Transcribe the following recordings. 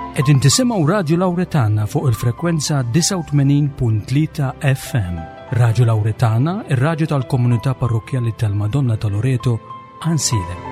Qegħdin tisimgħu Radio Lawretana fuq il-frekwenza 89.3 FM. Radio Lawretana, ir-radju tal-Komunità Parrokjali tal-Madonna ta' Loreto, Ansile.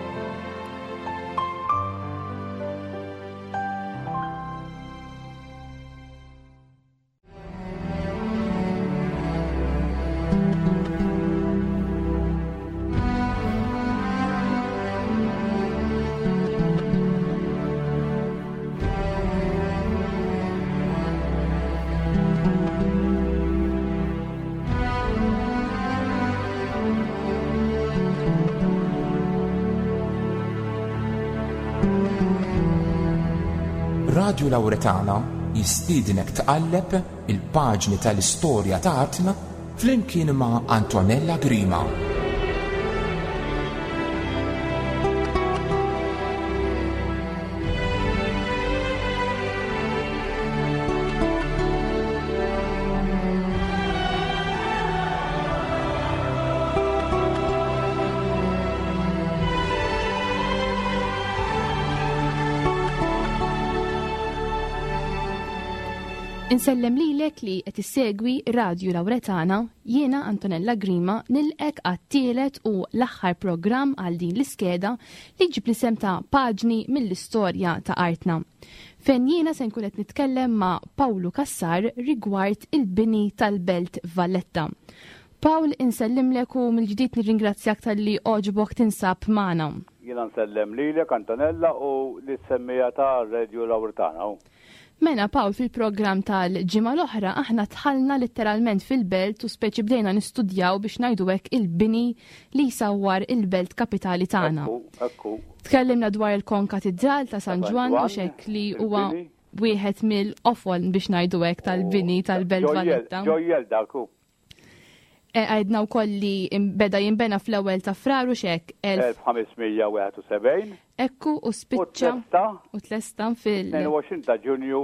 Radio Lawretana jistiednek tqalleb il-paġni tal-istorja tagħna flimkien ma' Antonella Grima. Insellem lilek li qed issegwi Radio Lawretana, jiena Antonella Grima nilqek għat-tielet u l-aħħar programm għal din l-iskeda li ġib l-isem ta' paġni mill-istorja ta' artna. Fejn jiena se nkun qed nitkellem ma' Pawlu Kassar rigward il-bini tal-Belt Valletta. Pawl, insellimlek u mill-ġdid nirringrazzjak tal-li oġbok tinsab magħna. Jiena nsellem lilek Antonella u l-semmija ta' Radio Lawretana. Mena, Pawl, fil-programm tal-ġimgħa l-oħra aħna tħallna letteralment fil-belt u speċi bdejna nistudjaw biex ngħidu hekk il-bini li jsawwar il-belt kapitali tagħna. Ekku. Tkellimna dwar il-konkatedral ta' San Ġwan u xek li huwa wieħed mill-ofol biex ngħidu hekk tal-bini tal-Belt Valletta. Ġojjel daku. Għajdna wkoll li beda jinbena fl-ewwel ta' frar u xek 1571. Ekku u spiċċa u tlesta fil- 22 ta' Ġunju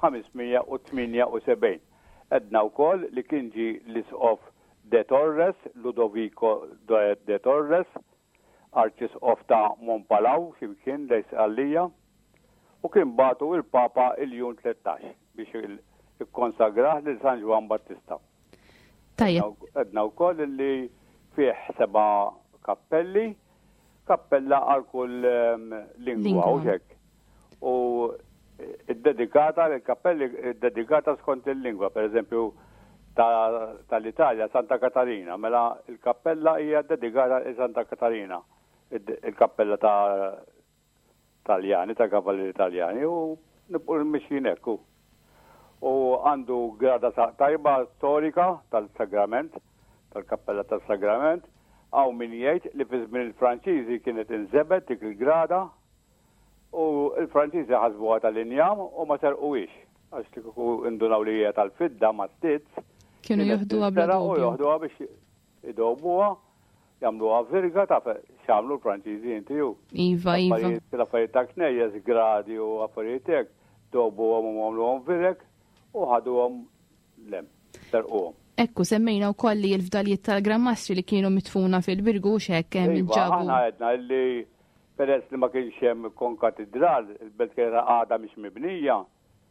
1578. Edna wkoll li kien ġi l-isqof de Torres, Ludovico de Torres, Arċisqof ta' Monpalau, ximkien lejs għallija, u kien batu il-Papa il-Jun 13 biex ikkonsagrah lil San Ġwan Battista. Edna wkoll li fih 7 kappelli, kappella għal kull lingwa u xek. U id-dedikata, l-kappelli dedikata skont il-lingwa, per eżempju tal-Italja, Santa Catarina, mela il-kappella hija dedikata a Santa Catarina, il-kappella ta' Taljani, ta' kavalleri Taljani, u nibqu mixin ekku. U għandu grada tajba storika tal-Sagrament, tal-kappella tal-Sagrament, għaw min jgħid li fi żmien il-Franċiżi kienet inżebet dik il-grada u il-Franċiżi ħasbuha tal-injam u ma serquwix. Għax kieku indunaw li hija tal-fidda ma stizz. Kienu joħduha bla u joħduha biex idobuha, jagħmluha virga ta' x'għamlu l-Franċiżi inti ju. Iva. L-affarijiet ta' knejjes, gradi u affarijiet hekk, dobuhom u għamluhom virek u ħaduhom lem, serquhom. Ekku, semmejna wkoll li l-fdalijiet tal-Grammastri li kienu mitfuna fil-Birgu x'hekk hemm il-ġabu. Aħna għedna li peress li ma kienx hemm konkatedral, il-belt kienet għada mhix mibnija,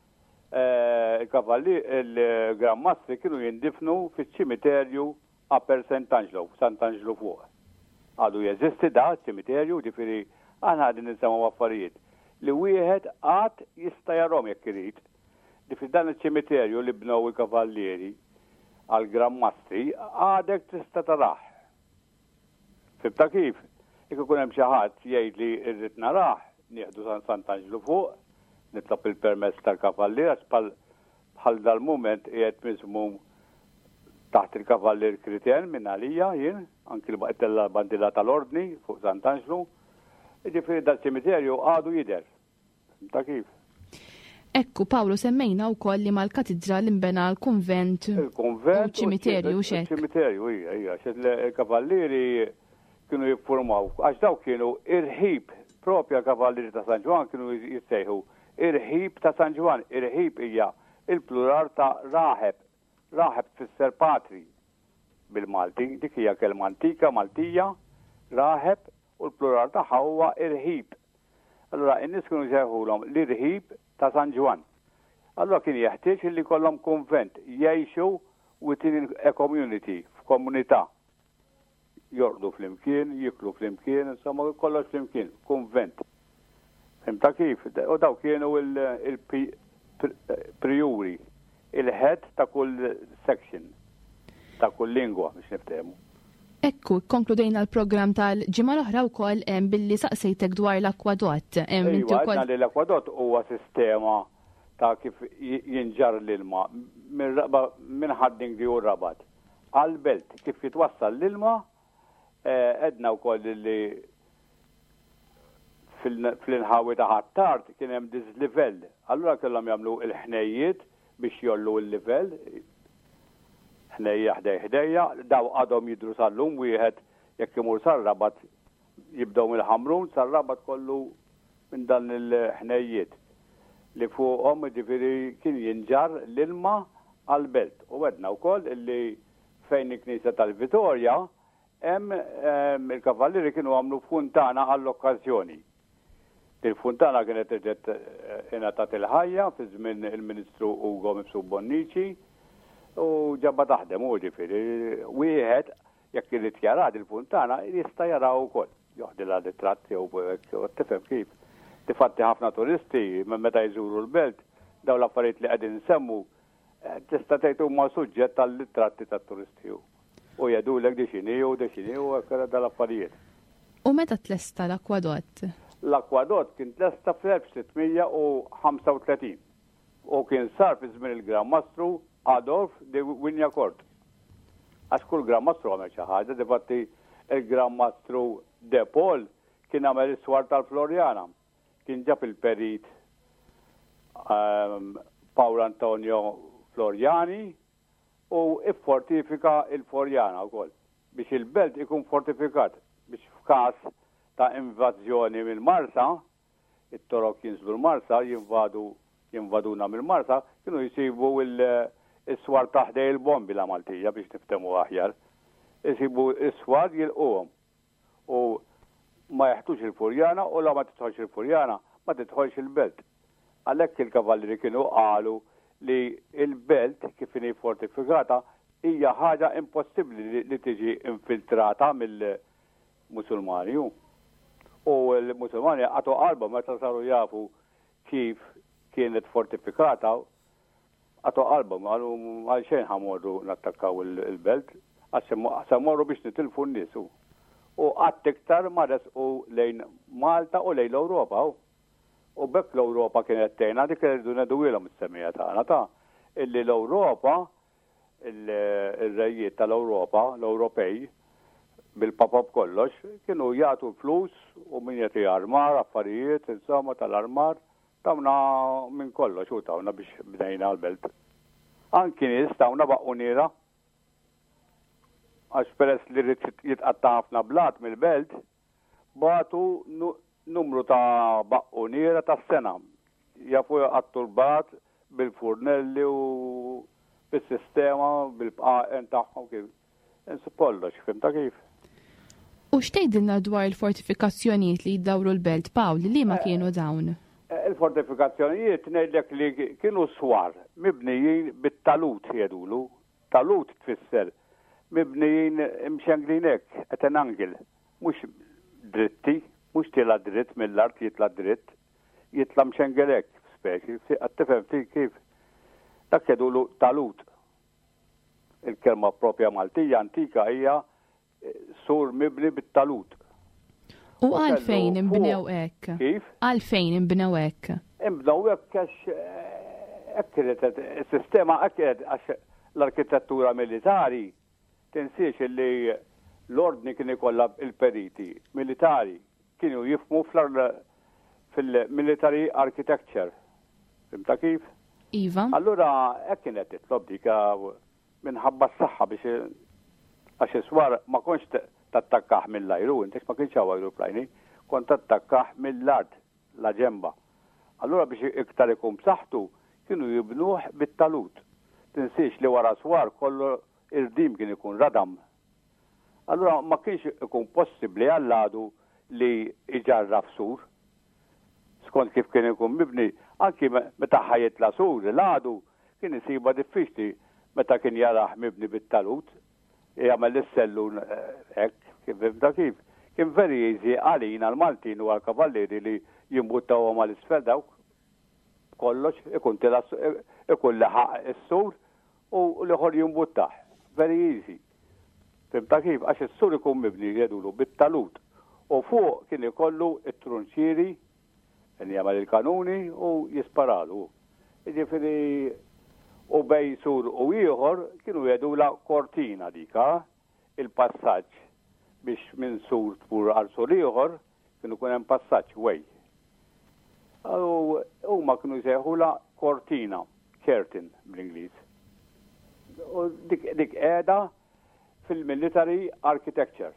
il-Grammastri kienu jindifnu fiċ-ċimiterju Upper Sant'Angelo fuq. Għadu jeżisti da ċimiterju, ġifieri aħna għadin nisimgħu affarijiet li wieħed għad jista' jarhom jekk irid. Ġifieri dan iċ-ċimiterju li bnew il-kavallieri għal-Grammastri għadek tista' taraħ. Fibta kif? Jekk ikun hemm xi ħadd jgħid li rrid naraħ, nieħdu Sant'Angelo fuq, nitlob il-permess tal-kavallier għax bħal dal-mument qiegħed miżmu taħt il-kavallier Kritien minn għalija jien, anki l-bandila tal-ordni fuq Sant'Angelo. Jiġifieri dal-ċimiterju għadu jidher. Fibta kif? Ekku, Pawlu, semmejna wkoll li mal-katedral imbena l-konvent u ċimiterju xek. Il-ċimiterju, hija, il-kavallieri kienu jiffurmaw, għax daw kienu irħib, propja kavallieri ta' San Ġwan kienu jissejħu, irħib ta' San Ġwan, irħib hija il-plural ta' raħeb, raħeb tfisser patri bil-Malti, dik hija kelma antika Maltija, raħeb u l-plural ta' huwa irħib. Allura in-nies kienu jseħħulhom l-irħib ta' San Ġwan. Allura kien jeħtieġ li kollhom konvent jgħixu within a community, f'komunità. Jorqdu flimkien, jiklu flimkien, insomma kollox flimkien, konvent. Fimta kif? U daw kienu il-priuri, il-head ta' kull section, ta' kull lingwa biex niftehmu. Ekku, konkludejna l-program tal-ġimgħa l-oħra wkoll billi saqsejtek dwar l-akwadott. Għadna li l-akwadott huwa sistema ta' kif jinġar l-ilma minn ħadding u rabat. Għal-belt, kif jitwassal l-ilma, edna wkoll li fl-inħawi ta' ħattart kien hemm dislevel. Allura kellhom jagħmlu l-ħnejjiet biex jollu l-livell. Ħnejja ħdejja, daw għadhom jidru sal-lum wieħed jekk imur sar-rabat jibdew mill-ħamrun, sar-rabat kollu minn dan il-ħnejjiet li fuqhom ġifieri kien jinġar l-ilma għall-belt. U għedna wkoll illi fejn il-Knisja tal-Vitorja hemm il-kavallieri kienu għamlu funtana għall-okkażjoni. Il-funtana kienet ingħatat il-ħajja fi żmien il-Ministru Ugo Mifsud Bonnici u ġabba taħdem u ġifieri wieħed jekk irid jara il-funtana jista' jaraw ukoll. Joħdilha ritratti u tifhem kif. Tifatti ħafna turisti meta jżuru l-belt daw l-affarijiet li qegħdin nsemmu tista' tgħid huma suġġett tal-ritratti tat-turisti u jgħidulek dexini u hekk dal-affarijiet. U meta tlesta l-akwadott? L-akwadott kien tlesta fl-1635 u kien sar fi żmien il-Gran Mastru Adolf de Wynyackort. Għax kull Gran Mastru għamel xi ħaġa, difatti il-Gran Mastru De Paul kien għamel is-swar tal-Florjana. Kien ġab il-perit Paolo Antonio Floriani u iffortifika il-Florjana wkoll biex il-belt ikun fortifikat biex f'każ ta' invażjoni mill-Marsa, it-torok jinżlu l-Marsa, jinvaduna mill-Marsa, kienu jisibu il-swar taħdej il-bombi la Maltija biex tiftemu aħjar. Jisibu il-swar jilquhom u ma jeħtux il-Furjana u la ma titħolx il-Furjana ma titħolx il-belt. Għalhekk il-kavalleri kienu qalu li il-belt kif inhi fortifikata hija ħaġa impossibbli li tiġi infiltrata mill-Musulmani. U l-Musulmani għatu qalba meta saru jafu kif kienet fortifikata għatu qalba għal xejn ħamorru nattakkaw il-belt għax morru biex nitilfu n-nies. U għatt iktar marres u lejn Malta u lejn l-Ewropa. U bekk l-Ewropa kienet tejna dik irridu nedwilhom is-semmija tagħna ta' illi l-Ewropa, il-rejjiet tal-Ewropa, l-Ewropej, bil-papa b'kollox, kienu jagħtu flus u min jagħti armar, affarijiet, insomma tal-armar, tawna minn kollox u tawna biex bdejna l-belt. Anki nies tawna baqquniera, għax peress li jitqatta ħafna blat mill-belt, batu numru ta' baqquniera ta' sena. Jafu jaqattu l-bat bil-furnelli u bil-sistema, bil-bqaqen tagħhom kif. Insu kollox, fimta kif. U xtejdilna dwar il-fortifikazzjonijiet li jiddawru l-belt, Pawli, li ma kienu dawn? Il-fortifikazzjonijiet ngħidlek li kienu swar, mibnijin bit-talut jedulu. Talut tfisser, mibnijin imxenglinek, et an angel, mux dritti, mux tila dritt mill-art jitla dritt, jitla mxengelek, speċi, għattifem kif. Dak jedulu talut. Il-kelma propja Maltija antika hija sur mibni bit-talut. U għalfejn imbnew hekk? Kif? Għalfejn imbnew hekk? Imbnew hekk għax is-sistema għax l-arkitettura militari tinsiex li l-ordni kien ikollha il-periti militari kienu jifmu fil-military architecture. Fimta kif? Iva. Allura hekk kienet titlob dika minħabba s-saħħa biex għax iswar ma konx tattakkaħ mill-ajru, intek ma kienx għajru plajni, kont tattakkaħ mill-art, la ġemba. Allura biex iktar ikun b'saħħtu kienu jibnuh bit-talut. Tinsiex li wara swar kollu irdim kien ikun radam. Allura ma kienx ikun possibbli għalladu li iġarraf sur. skont kif kien ikun mibni, anki meta ħajitla sur l-għadu kien isiba diffiċli meta kien jaraħ mibni bit-talut, jagħmel is-sellun hekk kif. Kien very easy għalin għal-Maltin u għal-kavalleri li jimbuttawhom għal-isfel dawk. Kollox ikun leħaq is-sur u l-ieħor jimbuttaħ. Very easy. Fimta kif għax is-sur ikun mibni jedulu bit-talut. U fuq kien ikollu it-trunċieri kien jagħmel il-kanuni u jisparalu. Jiġifieri u bej sur u ieħor kienu jedula kortina dika il-passaġġ biex minn sur tmur għal sur ieħor kienu kun hemm passaġġ wej. U ma kienu jsejħula kortina, curtain bl-Ingliż. U dik qiegħda fil-military architecture.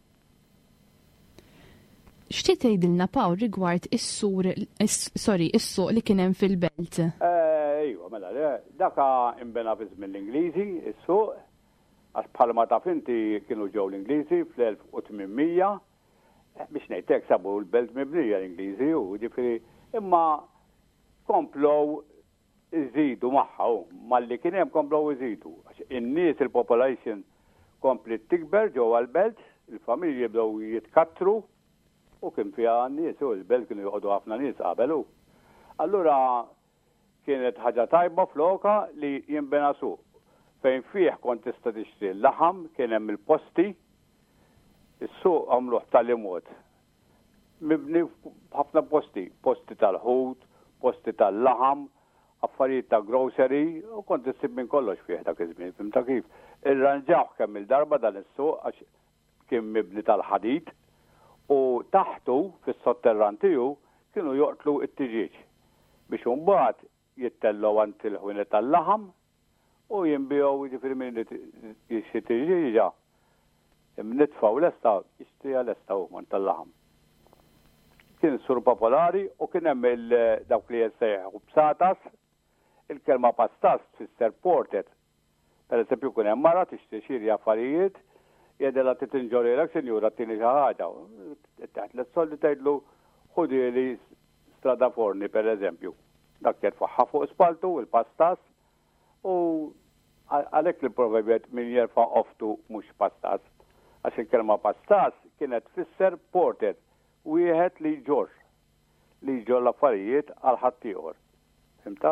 X'ti tgħidilna Pawl rigward is-suq li kien hemm fil-belt? Ejwa, mela, daka imbena fi żmien l-Ingliżi, is-suq, għax bħalma taf inti kienu ġew l-Ingliżi fl-1800 biex ngħidlek sabu l-belt mibnija l-Ingliżi u ġifieri imma komplow iżidu magħha malli kien hemm komplow iżidu. In-nies il-population komplet tikber ġewwa l-belt, il-familji jibdew jitkattru u kien fiha nies u l-belt kienu joqogħdu ħafna nies qabel. Allura kienet ħaġa tajba floka li jinbena suq fejn fih kont tista' tixtri l-laħam, kien hemm il-posti, is-suq għamluh tal-imod. Mibni ħafna posti tal-ħut, posti tal-laħam, affarijiet ta' grocery, u kont issib minn kollox fih dak iż-żmien, fimta kif. Irranġaw kemm il-darba dan is-suq għax kien mibni tal-ħadid u taħtu fis-sotterran tiegħu kienu joqtlu t-tiġiġ biex imbagħad jittellgħu għand il-ħwienet tal-laħam u jinbijaw ġifiri minn jixtieġiġa. Nitfaw l-esta, jixtrija l-esta u man tal-laħam. Kien sur popolari u kien hemm dawk li jessejħu b'satas, il-kelma pastas tfisser portet. Per eżempju kun hemm mara tixtri xiri affarijiet, jgħidilha titinġorilek sinjura tieni xi ħaġa. Taħt l-soldi tgħidlu ħudieli strada forni per eżempju. Dak jerfaħħa fuq spaltu il-pastas u għalhekk li provebiet min jerfa' oftu mhux pastas. Għax il-kelma pastas kienet tfisser portet, wieħed li ġor l-affarijiet għal ħadd ieħor. Fimta?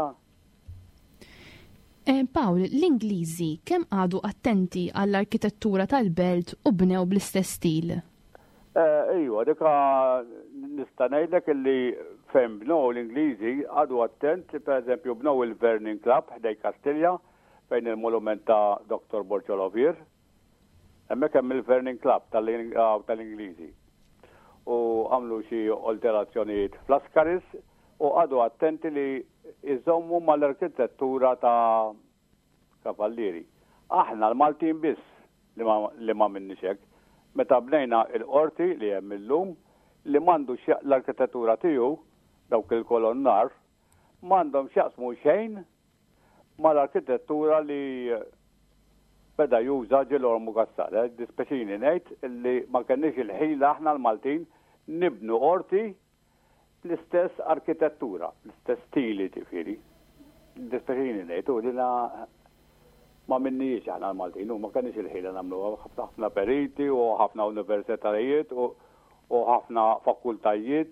Pawl, l-Ingliżi kemm għadu attenti għall-arkitettura tal-belt u bnew bl-istess stil? Ejwa, dika nista' ngħidlek illi fejn bnew l-Ingliżi għadu attent, per eżempju bnew il-Vernon Club ħdej Kastilja fejn il-monument ta' Dr. Borġolovier. Hemmhekk hemm il-Vernon Club tal-Ingliżi. U għamlu xi alterazzjonijiet fl-Askaris u għadu attenti li iżommu mal-arkitettura ta' kavallieri. Aħna l-Maltin biss li ma minniex hekk. Meta bnejna il-qorti li hemm illum li m'għandu l-arkitettura tiegħu dawk il-kolonnar m'għandhom x'jaqsmu xejn mal-arkitettura li beda juża Ġilormu Gassale. Dispeċini ngħid illi ma kenniex il-ħila aħna l-Maltin nibnu qorti l-istess arkitettura, l-istess stili ġifieri. Dispeċini ngħid u dina ma minniex aħna l-Maltin u ma kenniex il-ħila nagħmlu ħafna periti u ħafna universitajiet u ħafna fakultajiet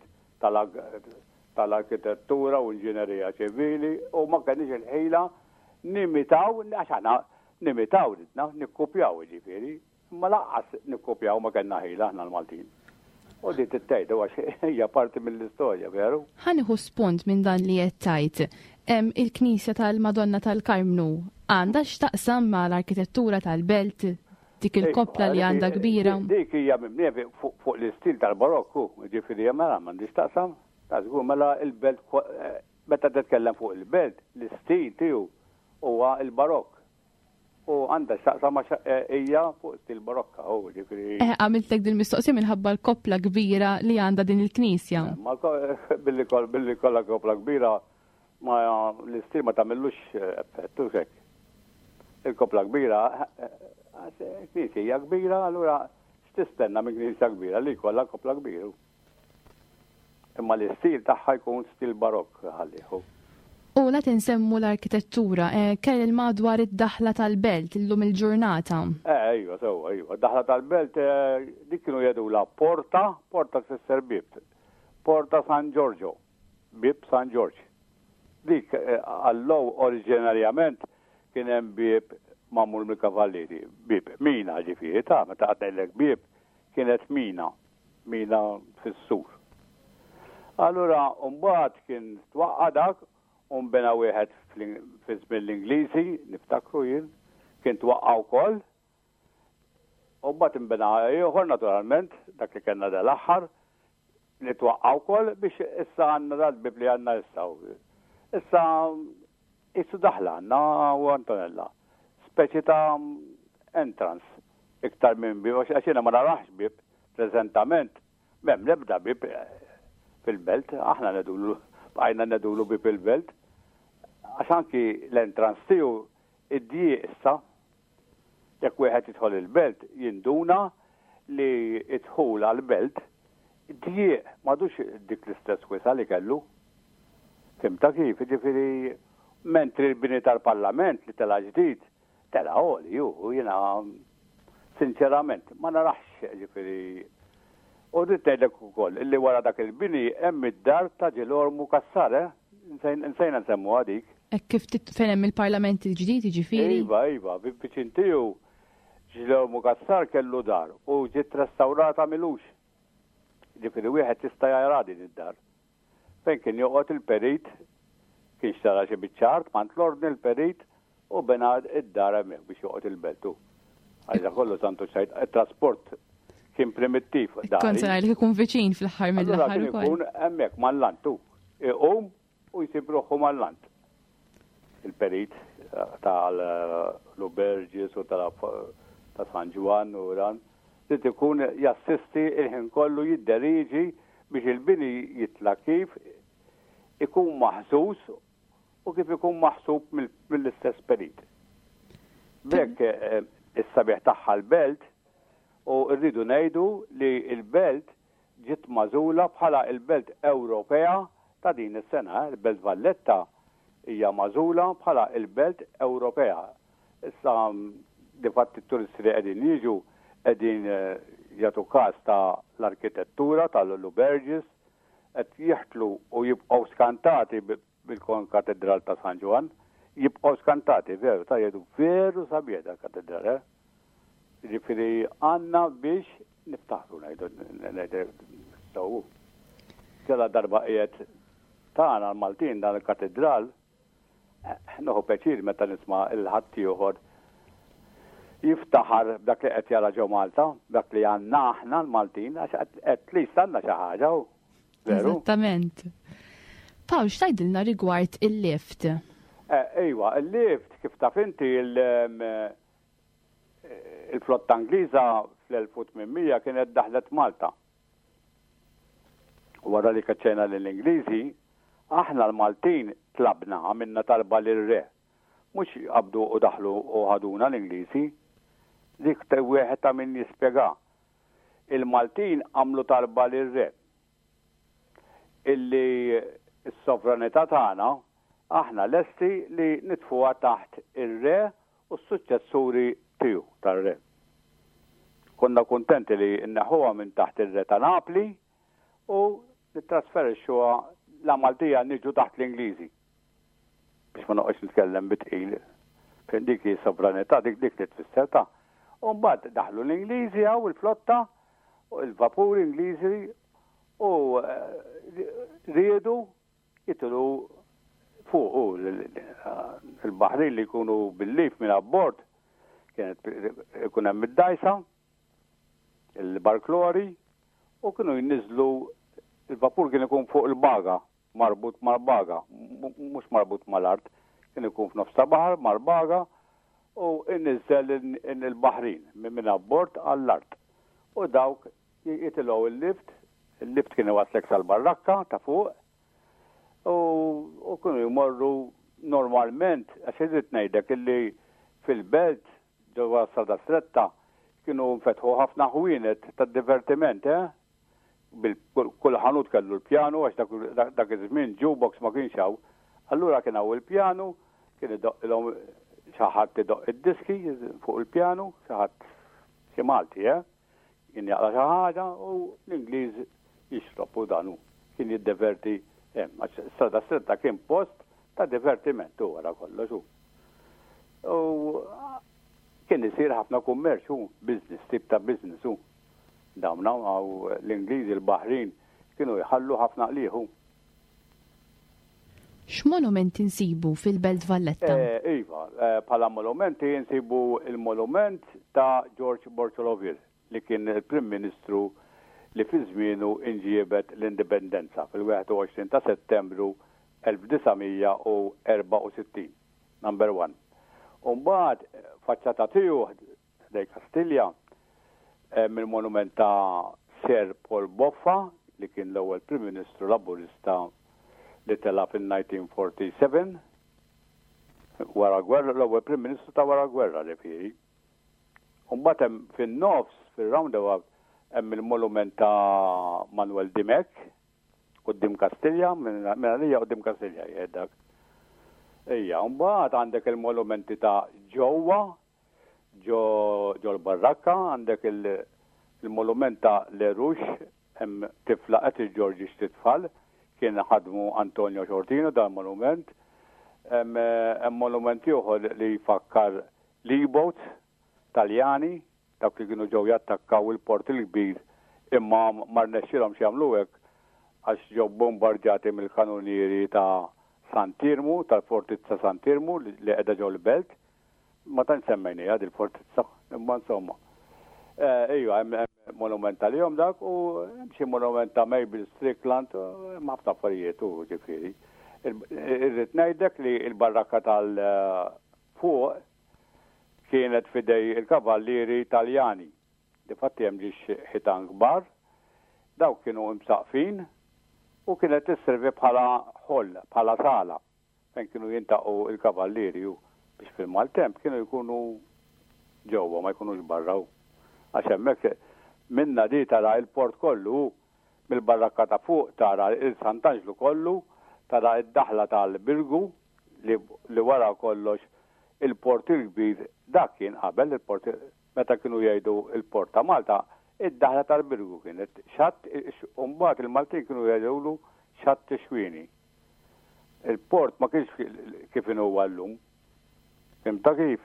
tal-arkitettura u inġinerija ċivili u ma kenniex il-ħila nimitaw, għax aħna nimitaw ridna, nikkopjaw ġifieri, ma laqqas nikkopjaw ma kellna ħila aħna l-Maltin. U di tittejdu għax hija parti mill-istorja, veru? Ħaniħu spunt minn dan li qed tajt. Il-Knisja tal-Madonna tal-Karmnu għandha x'taqsam ma l-arkitettura tal-belt dik il-kopla li għandha kbira. Dik hija mibnieba fuq l-istil tal-Barokku, ġifieri mela m'għandix taqsam. Tażgur mela il-belt meta titkellem fuq il-belt, l-istil tiegħu huwa il-Barokk. U għandha x'taqsam hija fuq stil Barokka u ġifieri. Għamiltlek din mistoqsija minħabba l-kopla kbira li għandha din il-Knisja. Ma billi kollha kopla kbira ma l-istil ma tagħmellux effettu hekk. Il-kopla kbira knisja hija kbira, allura x'tistenna minn knisja kbira li kollha kopla kbira. Imma imma l-istil tagħha jkun stil barokk ħalliħu. U la tinsemmu l-arkitettura, kell il-madwar id-daħla tal-belt illum il-ġurnata. Ejwa, daħla tal-belt dik kienu jedu la porta tfisser bib. Porta San Giorgio, bib San Giorgio. Dik allow oriġinarjament kien hemm bib mamul mill-kavallieri, bib mina ġifieri meta għaddejlek bib kienet mina fis-sur. Allura mbagħad kien twaqqadak bena wieħed f'ism l-Ingliżi, niftakru jien, kien twaqqa wkoll. U mbagħad inbena ieħor naturalment, dak li kellna dal-aħħar, li twaqqa wkoll biex issa għandna dal-bib li għandna issa. Issa issu daħla għandna u Antonella. Speċi ta' entrance iktar minn bib, għax jiena ma narax bib preżentament. Mem nebda bib fil-belt, aħna nedulu bib il-belt. Għax anki l-entrans tiegħu id-dieq issa, jekk wieħed jidħol il-belt jinduna li idħul għall-belt id-dieq m'għadux dik l-istess wiesa li kellu. Fimta kif, ġifieri mentri l-bini tal-Parlament li tela ġdid, tela għoli jiena sinċerament ma narax ġifieri. U rrid ngħidlek ukoll illi wara dak il-bini hemm id-dar ta' Ġilormu Kassar, nsejna nsemmu għadik. Kif fejn hemm il-Parlament il-ġdid jiġifieri? Iva, biċin tiegħu Ġilormu Kassar kellu dar u ġiet restawrata milux. Ġifieri wieħed jista' jara din id-dar. Fejn kien joqgħod il-perit, kien xtara xi biċċart, mant l-ordni il-perit u bena id-dar hemmhekk biex joqgħod il-beltu. Għajda kollu tantu xejn it-trasport kien primittiv. Konsera li ikun viċin fl-aħħar mill-aħħar ukoll. Ikun hemmhekk mal-lantu. Iqum u jsib ruħu mal-lant. Il-perit tal-Lubergis u ta' San Juan u ran, li ikun jassisti il-ħin kollu jidderiġi biex il-bini jitla kif ikun maħsus u kif ikun maħsub mill-istess perit. Bek is-sabiħ tagħha l-belt u rridu ngħidu li l-belt ġiet magħżula bħala l-belt Ewropea ta' din is-sena, il-belt Valletta hija magħżula bħala il-belt Ewropea. Issa difatti t-turisti li qegħdin jiġu qegħdin jagħtu każ ta' l-arkitettura tal-Lubergis qed jieħtlu u jibqgħu skantati bil-Katedral ta' San Juan, jibqgħu skantati veru ta' jgħidu veru sabiħ katedral. Ġifieri għandna biex niftaħru ngħidu sew. Kella darba qiegħed tagħna l-Maltin dan il-katedral, noħu peċir meta nisma' il-ħadd ieħor jiftaħar dak li qed jara ġew Malta, dak li għandna aħna l-Maltin, għax qed li għandna xi ħaġa veru. Eżattament. Pawl, x'tgħidilna rigward il-lift? Ejwa, il-lift kif taf inti il-flotta Angliża fl-1800 kienet daħlet Malta. Wara li kaċċena l-Ingliżi, aħna l-Maltin tlabna għamilna talba l-re. Mux qabdu u daħlu u ħaduna l-Ingliżi. Dik wieħed ta' min jispjega. Il-Maltin għamlu talba l-re. Illi s-sovranità tagħna aħna lesti li nitfuha taħt ir-re u s-suċċessuri tiegħu tar-re. Konna kuntenti li nneħħuha minn taħt ir-re ta' Napli u nittrasferixxuha la Maltija niġu taħt l-Ingliżi. Biex ma noqgħodx nitkellem bitqil. Fejn dik hi sovranità dik li tfisser ta'. U mbagħad daħlu l-Ingliżi hawn il-flotta u l-vapur Ingliżi u riedu jitlu fuq il-baħrin li jkunu bil-lif minn abbord kienet ikun hemm id-dajsa, il-barklori u kienu jinniżlu il-vapur kien ikun fuq il-baga, marbut mal-baga, mhux marbut mal-art, kien ikun f'nofs baħar mal-baga u innizzel il-baħrin minn abbord għall-art. U dawk jitilgħu il-lift kien waslek sal-barrakka ta' fuq u kienu jmorru normalment, għax irrid ngħidlek illi fil-belt ġewwa Strada Stretta kienu nfetħu ħafna ħwienet tad-divertiment, kull ħanut kellu l-pjanu għax dak iż-żmien jukebox ma kienx hawn. Allura kien hawn il-pjanu, kien idoqilhom xi ħadd idoq id-diski fuq il-pjanu, xi ħadd xi Malti, kien jaqra xi ħaġa u l-Ingliż jixrob u danu kien jiddiverti għax strada kien post ta' divertiment wara kollox. U kien isir ħafna kummerċ business, tip ta' business dawna għaw l-Ingliż il-Baħrin kienu jħallu ħafna qlieħu. X'monumenti nsibu fil-Belt Valletta? Iva, bħala monumenti nsibu il-monument ta' George Borcholovir li kien il-Prim Ministru li fi żmienu inġiebet l-indipendenza fil-21 ta' Settembru 1964, number 1. Umbagħad faċċata tiegħu dej Kastilja mill-monument ta' Sir Paul Boffa li kien l-ewwel Prim Ministru Laburista li tela fil-1947 wara gwerra, l-ewwel Prim Ministru ta' wara gwerra refieri. Umbagħad hemm fin-nofs fir-roundabout hemm il-monument ta' Manuel Dimek qudiem Kastilja, minn għalija qudiem Kastilja jgħidak. Ejja, mbagħad għandek il-monumenti ta' ġewwa ġo l-Barrakka, għandek il-monument ta' Lerux, hemm tifla qed il-Ġorġi x'titfal, kien ħadmu Antonio Xortino dan monument. Hemm monument ieħor li jfakkar l-E-boat Taljani, dak li kienu ġew jattakkaw il-port il-kbir imma ma rnexxilhom x'jagħmlu hekk għax ġew bombardjati mill-kanunieri ta' Santirmu, tal-Fortizza Santirmu li qiegħda ġew l-belt. Ma tantx semmejniha dil-Fortizza, imma insomma. Ejja, hemm monument tal-jom dak u hemm xi monument ta' Mabel Strickland, ħafna affarijiet ġifieri. Irrid ngħidlek li l-barrakka tal-fuq kienet fidej il-kavallieri Taljani. Difatti hemm ġiex ħitan kbar, dawk kienu msaqfin u kienet tisservi bħala ħoll, bħala sala, fejn kienu jintaqgħu il-kavallieri biex fil-maltemp kienu jkunu ġewwa ma jkunux barraw. Għax hemmhekk minna di tara il-port kollu, mill-barrakka ta' fuq tara il-Sant'Angelo kollu, tara id-daħla tal-Birgu li wara kollox il-port il-kbir dak kien qabel il-port meta kienu jgħidu il-port ta' Malta, id-daħla tal-Birgu kienet xatt u mbagħad il-Maltin kienu jgħidulu xatt Xwieni. Il-port ma kienx kif inhu llum. Fimta kif?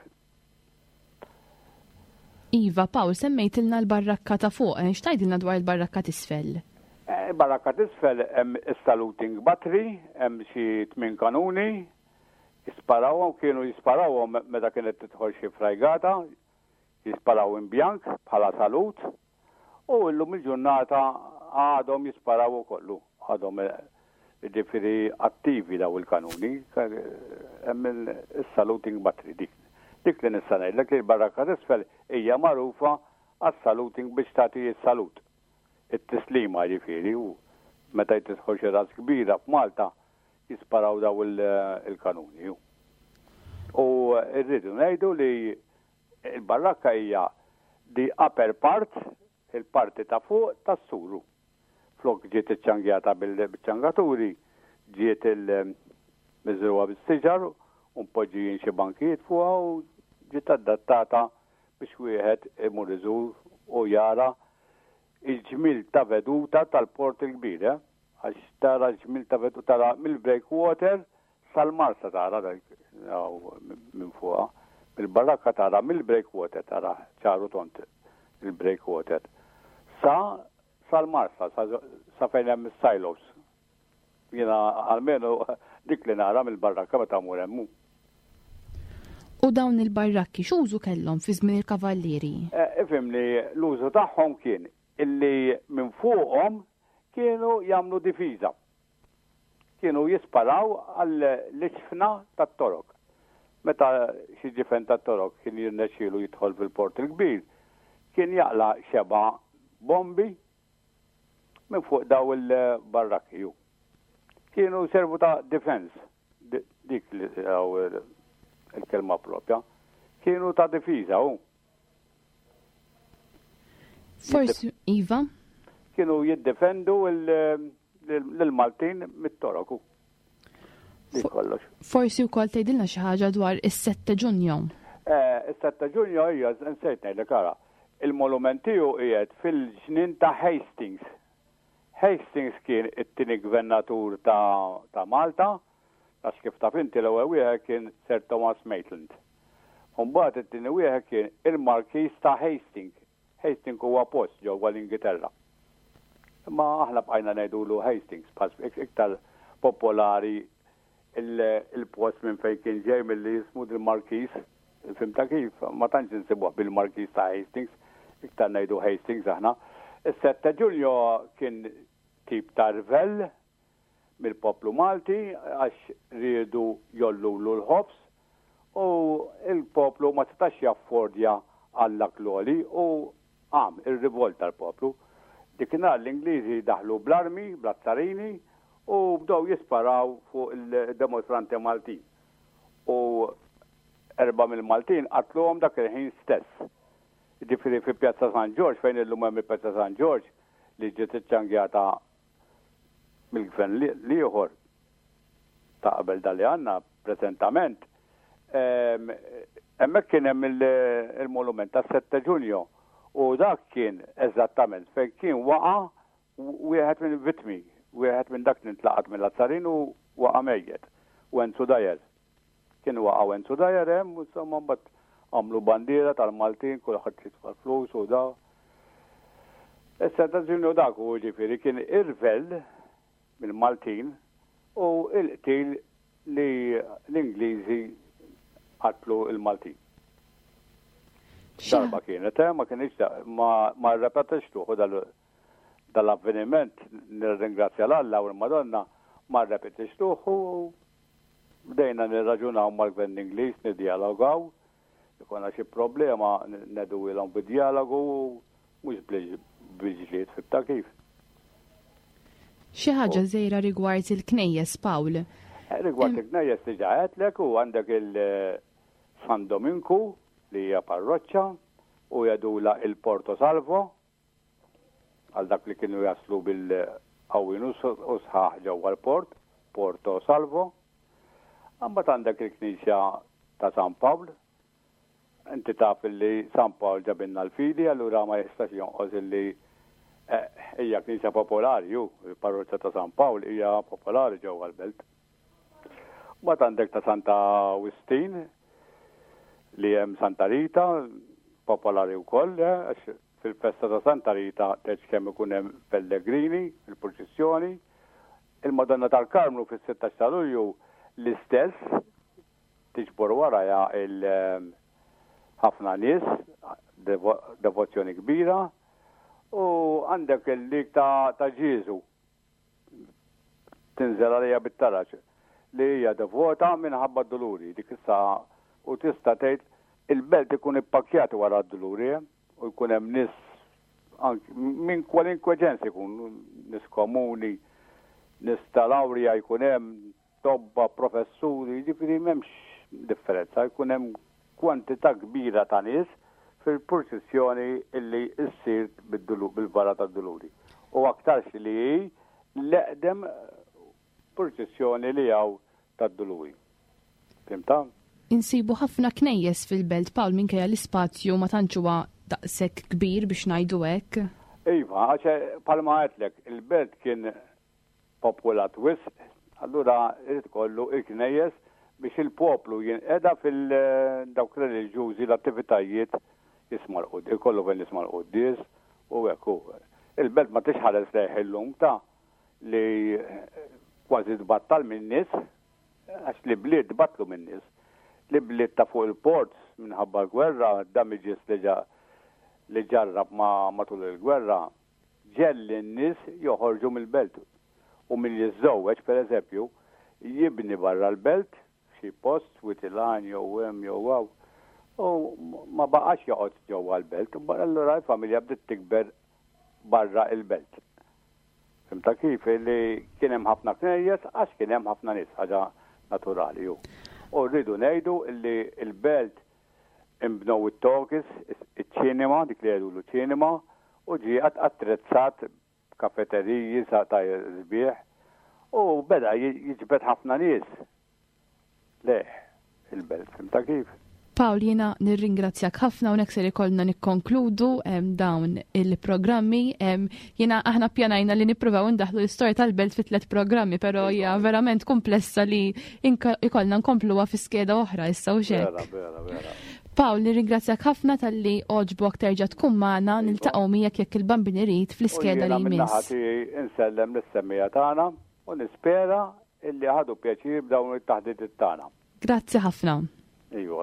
Iva, Paul, semmejtilna l-barrakka ta' fuq, x'tgħidilna dwar il-barrakka t'isfel? Il-barrakka t'isfel hemm is-saluting battery, hemm xi 8 kanuni, kienu jisparawhom meta kienet tidħol xi frajgata, jisparaw in bjank bħala salut, u llum il-ġurnata għadhom jisparaw kollu, għadhom ġifieri attivi daw il-kanuni, hemm is-saluting battery dik. Dik li nista' ngħidlek li l-barrakka t'isfel hija magħrufa għas-saluting biex tagħti s-salut. It-tislima ġifieri u meta jtidħol xi ras kbira f'Malta jisparaw daw il-kanuni. U rridu ngħidu li il-barrakka hija di upper part, il-parti ta' fuq tas-suru. Flok ġiet iċċangjata bil-ċangaturi, ġiet il-miżruha bis-siġar u mpoġġijin xi bankijiet fuqha u ġiet adattata biex wieħed imur iżur u jara il-ġmil ta' veduta tal-port il-kbir, għax tara ġmil ta' veduta tara mill-breakwater sal-marsa tara minn fuqha. Mill-barrakka tara mill-breakwater tara ċaru tont il-breakwater. Sal-marsa, sa fejn hemm is-silos. Jiena almenu dik li nara mill-barrakka meta mur hemmu. U dawn il-barrakki x'użu kellhom fi żmien il-kavallieri? Ifhimni l-użu tagħhom kien illi minn fuqhom kienu jagħmlu difiża. Kienu jisparaw għall-liċfna tat-torok. Meta xi ġifen tat-torok kien jirnexxielu jidħol fil-port il-kbir, kien jaqla xeba bombi minn fuq daw il-barrakki. Kienu servu ta' defense, dik il-kelma propja, kienu ta' difiża. Forsi, Iva? kienu jiddefendu l-Maltin mit-toroku. Forsi wkoll tgħidilna xi ħaġa dwar is-7 Ġunju. Is-7 Ġunju hija nsejt ngħidlek ara. Il-monument tiegħu qiegħed fil-ġnien ta' Hastings. Hastings kien it-tieni gvernatur ta' Malta, għax kif taf inti l-ewwel wieħed kien Sir Thomas Maitland. Mbagħad it-tieni wieħed kien il-Markis ta' Hastings. Hastings huwa post ġewwa l-Ingilterra. Imma aħna bqajna ngħidulu Hastings bħal iktar popolari il-post minn fejn kien ġej milli jismu il-Markis. Fimta kif, ma tantx insibuh bil-Markis ta' Hastings, iktar ngħidu Hastings aħna. Is-7 Ġunju kien tip ta' rvell mill-poplu Malti għax riedu jollulu l-ħobs u il-poplu ma setax jaffordja għall-akloli u ir-rivolta l-poplu. Dikinhar l-Ingliżi daħlu bl-armi, bl-azzarini u bdew jisparaw fuq il-demostranti Maltin. U 4 mill-Maltin qatluhom dak il-ħin stess. Ġifieri fi Pjazza San George fejn illum hemm il-Pjazza San George li ġiet iċċangjata mill-gvern ieħor ta' qabel dali għandna preżentament. Hemmhekk kien hemm il-monument tas-7 Ġunju u dak kien eżattament fejn kien waqa' wieħed minn vittmi, wieħed minn dak li ntlaqat mill-azzarin u waqa' mejjed u Enzo Dyer. Kien waqa' Enzo Dyer hemm u insomma mbagħad għamlu bandiera tal-Maltin, kulħadd jitfa' flus u da. Is-7 Ġunju dak u ġifieri kien irvell mill-Maltin u il-qtil li l-Ingliżi qatlu il-Maltin. Darba kienet, ma kienx ma rrepetix tuħu dal-avveniment nirringrazzja l-Alla u l-Madonna ma rrepetix tuħu bdejna nirraġunaw mal-gvern Ingliż niddialogaw. Ikonna xi problema nedu ilhom bid-dialogu mhux biġliet fibta kif. Xi ħaġa żgħira rigward il-Knejjes Pawl. Rigward il-Knejjes diġà għedlek u għandek il-San Dominku li hija parroċċa u jadula il-Porto Salvo għal dak li kienu jaslu bil-qawwin u sħaħ ġewwa l-port, Porto Salvo. Għambat għandek il-Knisja ta' San Pawl. Inti taf li San Pawl ġabinna l-fidi, allura ma jistax jonqos li hija knisja popolari, il-parroċċa ta' San Pawl hija popolari ġewwa l-belt. Mbagħad għandek ta' Santa Agustin li hemm Santa Rita, popolari wkoll, għax fil-festa ta' Santa Rita teġ kemm ikun hemm pellegrini, il-proċessjoni. Il-Madonna tal-Karmlu fis-16 ta' Lulju l-istess tiġbor waraja ħafna nies, devozzjoni kbira, u għandek il-lik ta' Ġiesu tinżel għalija bit-taraġ li hija devota minħabba d-duluri. Dik issa u tista' tgħid il-belt ikun ippakjat wara d-duluri u jkun hemm nies minn kwalinkwe ġens ikun nies komuni, nies tal-awrija jkun hemm tobba professuri, jiġifieri m'hemmx differenza, jkun hemm kwantità kbira ta' nies fil-proċessjoni illi issir bil-vara tad-duluri. U aktarx li l-eqdem proċessjoni li hawn tad-duluri. Fimta? Insibu ħafna knejjes fil-belt Pawl minkejja l-ispazju ma tantx huwa daqshekk kbir biex ngħidu hekk. Iva, għax palma għetlek, il-belt kien popolat wisq, allura irid kollu il-knejjes biex il-poplu jinqeda fil-dawk reliġjużi l-attivitajiet jisma' l-quddies, ikollu fejn jisma' l-quddies u hekk. Il-belt ma tixħares lejh illum ta' li kważi tbattal minn nies, għax li bliet tbattlu minn nies. Li bliet ta' fuq il-ports minħabba l-gwerra, damages li ġarrab matul il-gwerra, ġelli n-nies joħorġu mill-belt. U min jiżżewweġ, pereżempju, jibni barra l-belt xi post witilajn jew hemm jew hawn. U ma baqax joqgħod ġewwa l-belt, allura l-familja bdiet tikber barra l-belt. Fimta kif li kien hemm ħafna knejjes għax kien hemm ħafna nies, ħaġa naturali hu. U rridu ngħidu li l-belt imbnew it-tokis, iċ-ċinema, dik li jgħidu ċinema, u ġie attrezzat kafeteriji sa ta' sbieħ u beda jiġbed ħafna nies. Le, il-belt, fimta kif? Paul, jena nirringrazzjak ħafna u nekser ikollna nikkonkludu dawn il-programmi. Jena aħna pjanajna li nippruvaw ndaħlu l-istorja tal-belt fi 3 programmi, pero hija verament komplessa li ikollna nkompluha fi skeda oħra issa u xek. Vera. Paul, nirringrazzjak ħafna tal-li oġbok terġa' tkun magħna niltaqgħu miegħek jekk il-bambin irid fl-iskeda li jmiss. Insellem lis-semmija tagħna u nispera illi ħadu pjaċir b'dawn it-taħdiet tagħna. Grazzi ħafna. Ejju,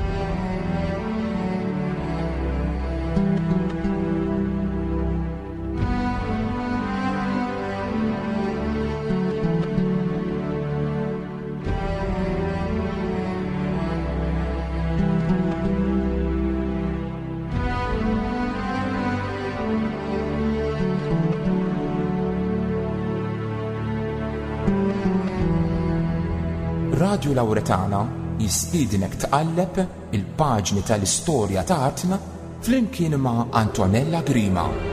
Radio Lawretana jistiednek tqalleb il-paġni tal-istorja ta' Artna flimkien ma' Antonella Grima.